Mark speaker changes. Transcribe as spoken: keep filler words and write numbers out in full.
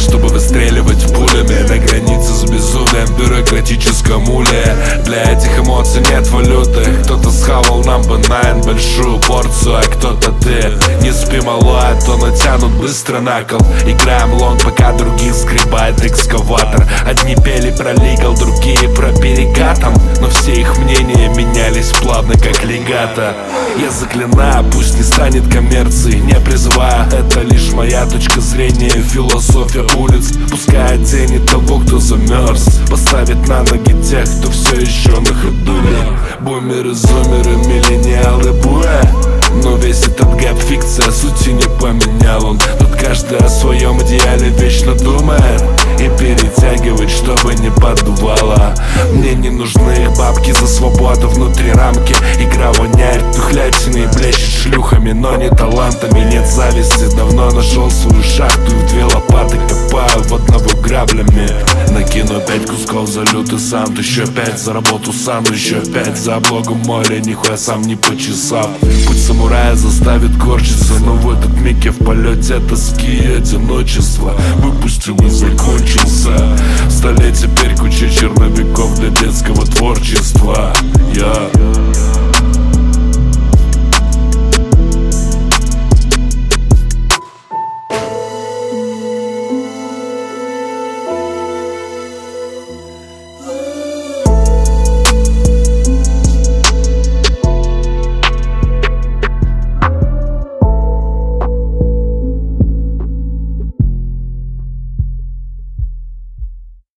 Speaker 1: чтобы выстреливать пулями на границе с безумием бюрократическом уле. Для этих эмоций нет валюты. Кто-то схавал number nine большую порцию, а кто-то ты. Не спи, малой, а то натянут быстро на кол. Играем лонг, пока других сгребает экскаватор. Одни пели про лигал, другие про берега там, но все их мнения менялись плавно, как легато. Я заклинаю, пусть не станет коммерцией, не призывая, это лишь моя точка зрения. Философия улиц пускает тени того, кто замерз, поставит на ноги тех, кто все еще на ходу. Бумеры, зумеры, миллениалы, буэ. Но весь этот гэп фикция, сути не поменял он. Тут каждый о своем идеале вечно думает и перетягивает, чтобы не поддувало. Мне не нужны их бабки за свободу внутри рамки. Игра воняет тухлятиной и блещет шлюхами, но не талантами. Нет зависти, давно нашел свою шахту и в две лопаты копаю в одного граблями. Накину пять кусков за лютый сам, еще пять за работу сам, еще пять за облогу море, нихуя сам не почесав. Путь самурая заставит корчиться, но в этот миг я в полете тоски и одиночества. Выпустил и закончился. Столетие теперь куча черновиков для детского творчества. Я